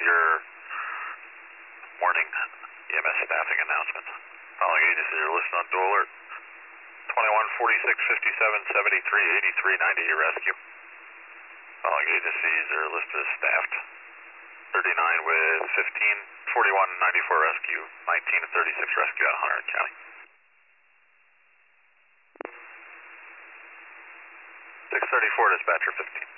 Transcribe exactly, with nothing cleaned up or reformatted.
your morning E M S staffing announcement. Following agencies are listed on dual alert. twenty-one, forty-six, fifty-seven, seventy-three, eighty-three, ninety, rescue. Following agencies are listed as staffed. thirty-nine with fifteen, forty-one, ninety-four rescue, nineteen and thirty-six rescue out of Hunterdon County. six thirty-four dispatcher fifteen.